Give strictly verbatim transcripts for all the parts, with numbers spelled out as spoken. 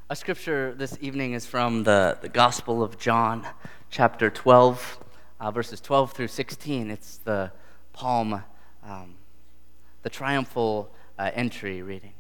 Our scripture this evening is from the, the Gospel of John, chapter twelve, uh, verses twelve through sixteen. It's the Palm, um, the triumphal uh, entry reading.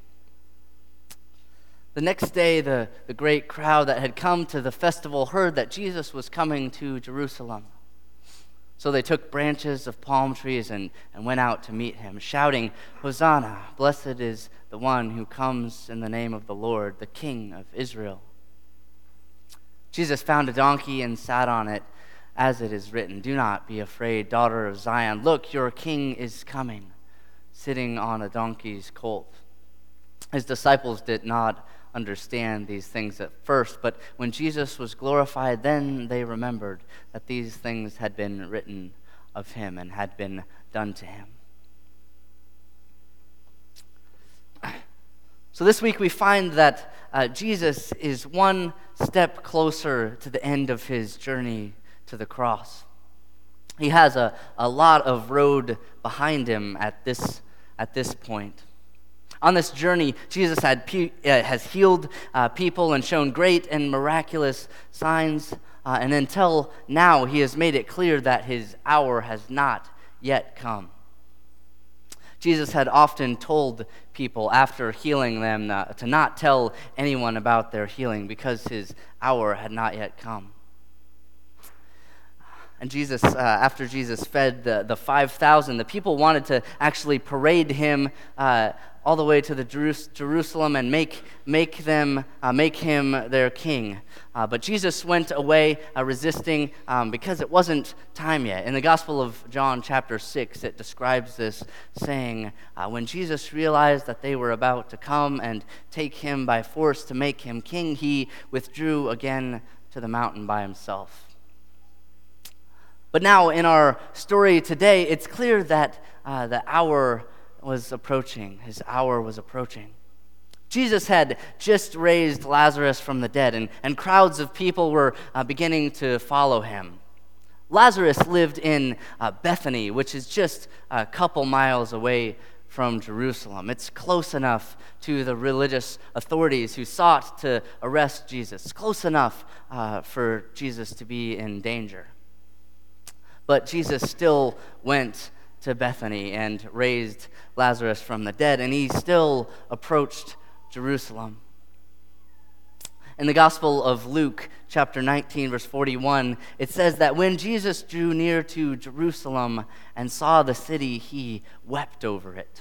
The next day, the, the great crowd that had come to the festival heard that Jesus was coming to Jerusalem. So they took branches of palm trees and, and went out to meet him, shouting, "Hosanna, blessed is the one who comes in the name of the Lord, the King of Israel." Jesus found a donkey and sat on it, as it is written, "Do not be afraid, daughter of Zion. Look, your king is coming, sitting on a donkey's colt." His disciples did not understand these things at first, but when Jesus was glorified, then they remembered that these things had been written of him and had been done to him. So this week we find that uh, Jesus is one step closer to the end of his journey to the cross. He has a, a lot of road behind him at this at this point. On this journey, Jesus had pe- uh, has healed uh, people and shown great and miraculous signs, uh, and until now, he has made it clear that his hour has not yet come. Jesus had often told people after healing them uh, to not tell anyone about their healing because his hour had not yet come. And Jesus, uh, after Jesus fed the, the five thousand, the people wanted to actually parade him uh, all the way to the Jerus- Jerusalem and make make them uh, make him their king. Uh, but Jesus went away uh, resisting um, because it wasn't time yet. In the Gospel of John, chapter six, it describes this, saying, uh, when Jesus realized that they were about to come and take him by force to make him king, he withdrew again to the mountain by himself. But now in our story today, it's clear that uh, the hour was approaching. His hour was approaching. Jesus had just raised Lazarus from the dead, and, and crowds of people were uh, beginning to follow him. Lazarus lived in uh, Bethany, which is just a couple miles away from Jerusalem. It's close enough to the religious authorities who sought to arrest Jesus. It's close enough uh, for Jesus to be in danger. But Jesus still went to Bethany and raised Lazarus from the dead, and he still approached Jerusalem. In the Gospel of Luke, chapter nineteen, verse forty-one, it says that when Jesus drew near to Jerusalem and saw the city, he wept over it.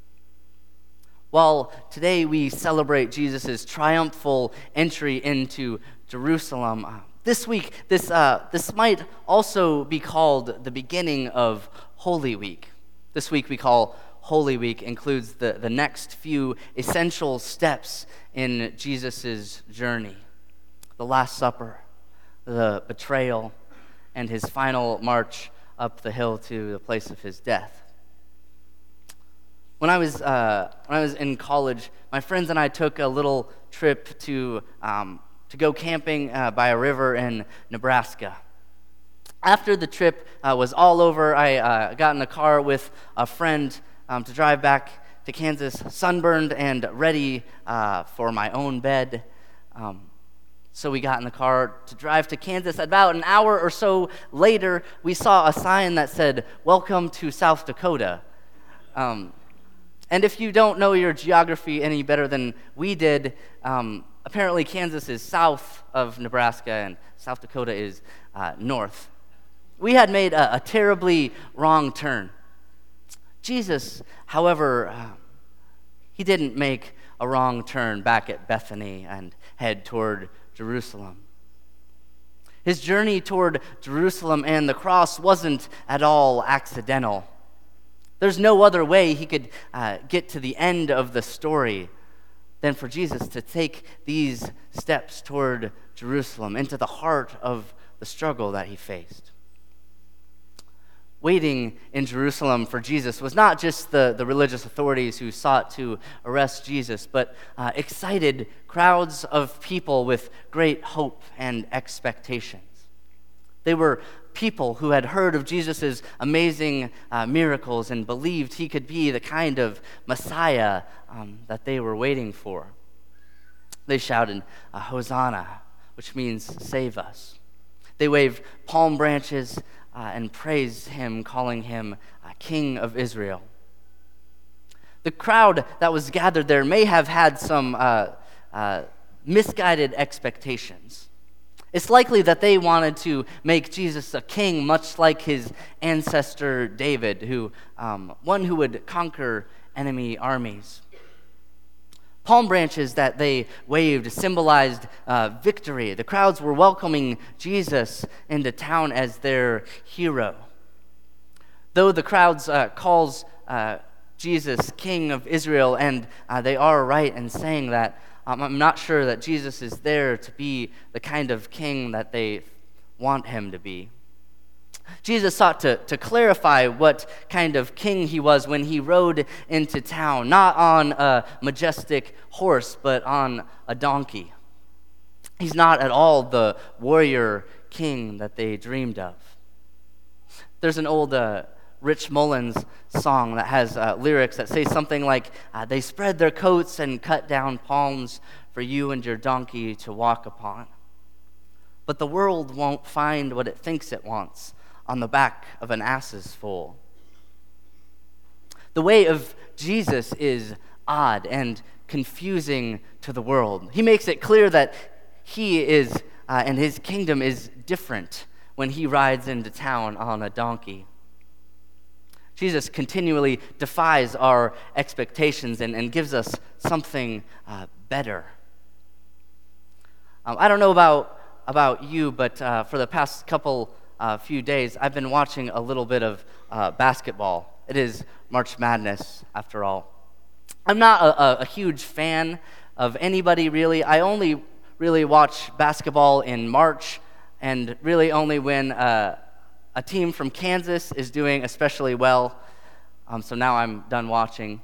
While today we celebrate Jesus' triumphal entry into Jerusalem, This week, this uh, this might also be called the beginning of Holy Week. This week we call Holy Week, includes the, the next few essential steps in Jesus' journey. The Last Supper, the betrayal, and his final march up the hill to the place of his death. When I was uh, when I was in college, my friends and I took a little trip to um, to go camping uh, by a river in Nebraska. After the trip uh, was all over, I uh, got in a car with a friend um, to drive back to Kansas, sunburned and ready uh, for my own bed. Um, so we got in the car to drive to Kansas. About an hour or so later, we saw a sign that said, "Welcome to South Dakota." Um, and if you don't know your geography any better than we did, um, apparently Kansas is south of Nebraska and South Dakota is uh, north. We had made a, a terribly wrong turn. Jesus, however, uh, he didn't make a wrong turn back at Bethany and head toward Jerusalem. His journey toward Jerusalem and the cross wasn't at all accidental. There's no other way he could uh, get to the end of the story than for Jesus to take these steps toward Jerusalem, into the heart of the struggle that he faced. Waiting in Jerusalem for Jesus was not just the, the religious authorities who sought to arrest Jesus, but uh, excited crowds of people with great hope and expectations. They were people who had heard of Jesus' amazing uh, miracles and believed he could be the kind of Messiah um, that they were waiting for. They shouted, uh, Hosanna, which means save us. They waved palm branches uh, and praised him, calling him uh, King of Israel. The crowd that was gathered there may have had some uh, uh, misguided expectations. It's likely that they wanted to make Jesus a king, much like his ancestor David, who um, one who would conquer enemy armies. Palm branches that they waved symbolized uh, victory. The crowds were welcoming Jesus into town as their hero. Though the crowds uh, calls uh, Jesus King of Israel, and uh, they are right in saying that, um, I'm not sure that Jesus is there to be the kind of king that they want him to be. Jesus sought to, to clarify what kind of king he was when he rode into town, not on a majestic horse, but on a donkey. He's not at all the warrior king that they dreamed of. There's an old uh, Rich Mullins song that has uh, lyrics that say something like, uh, they spread their coats and cut down palms for you and your donkey to walk upon. But the world won't find what it thinks it wants on the back of an ass's foal. The way of Jesus is odd and confusing to the world. He makes it clear that he is, uh, and his kingdom is different when he rides into town on a donkey. Jesus continually defies our expectations and, and gives us something uh, better. Um, I don't know about, about you, but uh, for the past couple uh, few days, I've been watching a little bit of uh, basketball. It is March Madness, after all. I'm not a, a, a huge fan of anybody, really. I only really watch basketball in March, and really only when uh, a team from Kansas is doing especially well. Um, so now I'm done watching.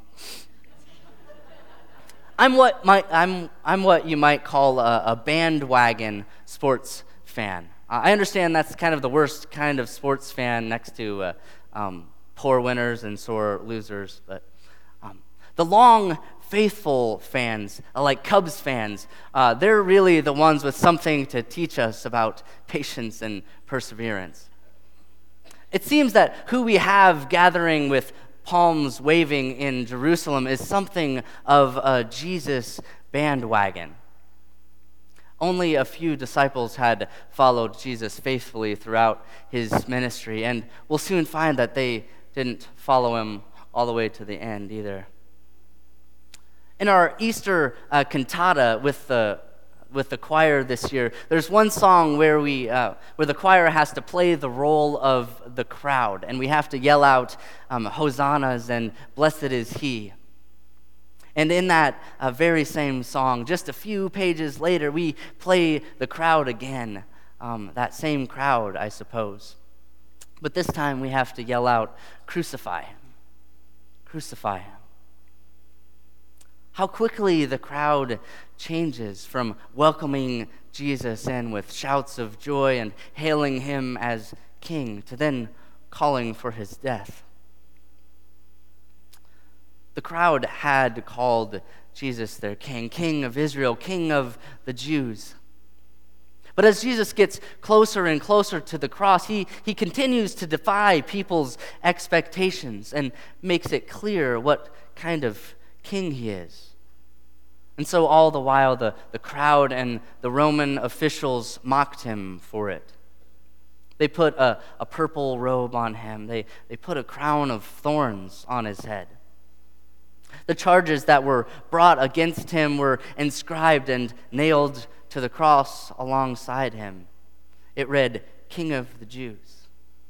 I'm what might, I'm I'm what you might call a, a bandwagon sports fan. Uh, I understand that's kind of the worst kind of sports fan, next to uh, um, poor winners and sore losers. But um, the long, faithful fans, uh, like Cubs fans, uh, they're really the ones with something to teach us about patience and perseverance. It seems that who we have gathering with palms waving in Jerusalem is something of a Jesus bandwagon. Only a few disciples had followed Jesus faithfully throughout his ministry, and we'll soon find that they didn't follow him all the way to the end either. In our Easter uh, cantata with the with the choir this year, there's one song where we uh, where the choir has to play the role of the crowd, and we have to yell out um, hosannas and blessed is he. And in that uh, very same song, just a few pages later, we play the crowd again, um, that same crowd, I suppose. But this time we have to yell out, crucify him, crucify him. How quickly the crowd changes from welcoming Jesus in with shouts of joy and hailing him as king to then calling for his death. The crowd had called Jesus their king, King of Israel, King of the Jews. But as Jesus gets closer and closer to the cross, he, he continues to defy people's expectations and makes it clear what kind of king he is. And so all the while, the, the crowd and the Roman officials mocked him for it. They put a, a purple robe on him. They, they put a crown of thorns on his head. The charges that were brought against him were inscribed and nailed to the cross alongside him. It read, King of the Jews.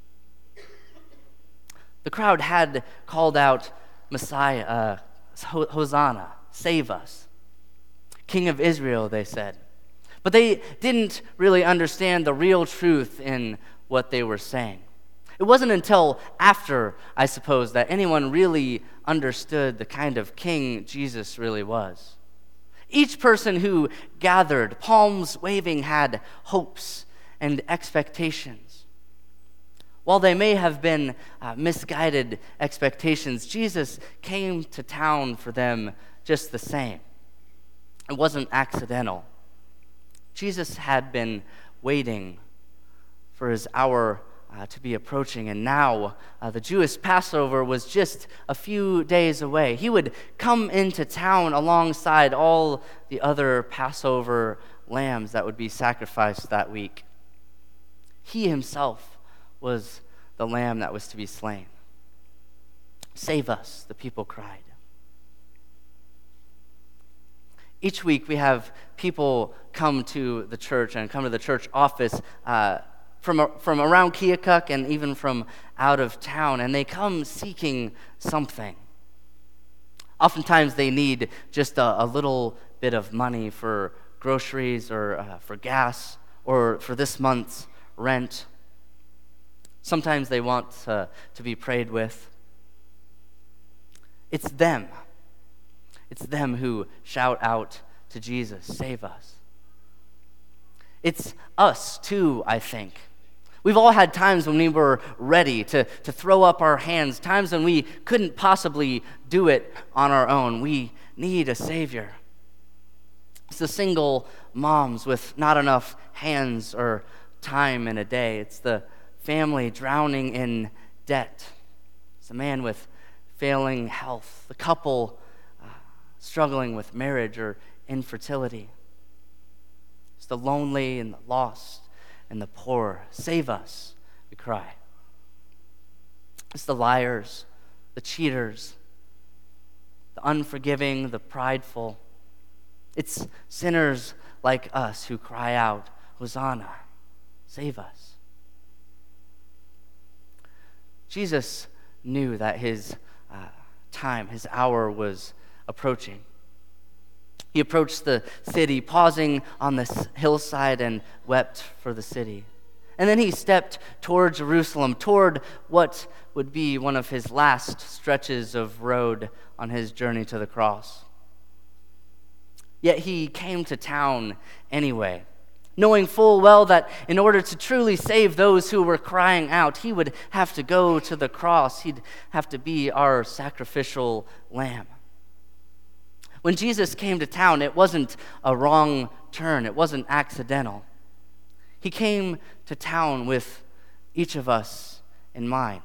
The crowd had called out, Messiah, uh, Hosanna, save us. King of Israel, they said. But they didn't really understand the real truth in what they were saying. It wasn't until after, I suppose, that anyone really understood the kind of king Jesus really was. Each person who gathered, palms waving, had hopes and expectations. While they may have been uh, misguided expectations, Jesus came to town for them just the same. It wasn't accidental. Jesus had been waiting for his hour uh, to be approaching, and now uh, the Jewish Passover was just a few days away. He would come into town alongside all the other Passover lambs that would be sacrificed that week. He himself was the lamb that was to be slain. "Save us," the people cried. Each week we have people come to the church and come to the church office uh, from, from around Keokuk and even from out of town, and they come seeking something. Oftentimes they need just a, a little bit of money for groceries or uh, for gas or for this month's rent. Sometimes they want uh, to be prayed with. It's them. It's them who shout out to Jesus, "Save us." It's us too, I think. We've all had times when we were ready to, to throw up our hands, times when we couldn't possibly do it on our own. We need a Savior. It's the single moms with not enough hands or time in a day. It's the family drowning in debt. It's the man with failing health, the couple uh, struggling with marriage or infertility. It's the lonely and the lost and the poor. "Save us," we cry. It's the liars, the cheaters, the unforgiving, the prideful. It's sinners like us who cry out, "Hosanna, save us." Jesus knew that his uh, time, his hour was approaching. He approached the city, pausing on this hillside, and wept for the city. And then he stepped toward Jerusalem, toward what would be one of his last stretches of road on his journey to the cross. Yet he came to town anyway, knowing full well that in order to truly save those who were crying out, he would have to go to the cross. He'd have to be our sacrificial lamb. When Jesus came to town, it wasn't a wrong turn. It wasn't accidental. He came to town with each of us in mind.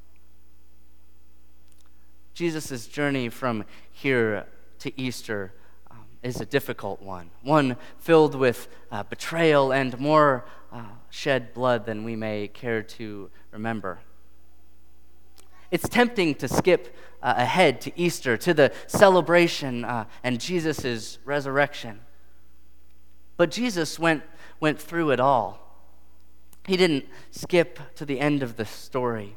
Jesus' journey from here to Easter um, is a difficult one, one filled with uh, betrayal and more uh, shed blood than we may care to remember. It's tempting to skip uh, ahead to Easter, to the celebration uh, and Jesus' resurrection. But Jesus went, went through it all. He didn't skip to the end of the story.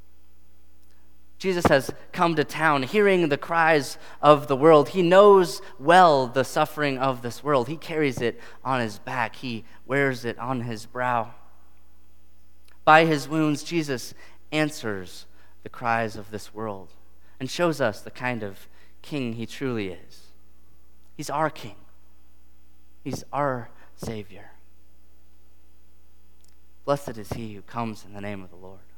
Jesus has come to town, hearing the cries of the world. He knows well the suffering of this world. He carries it on his back. He wears it on his brow. By his wounds, Jesus answers the cries of this world and shows us the kind of king he truly is. He's our king. He's our Savior. Blessed is he who comes in the name of the Lord.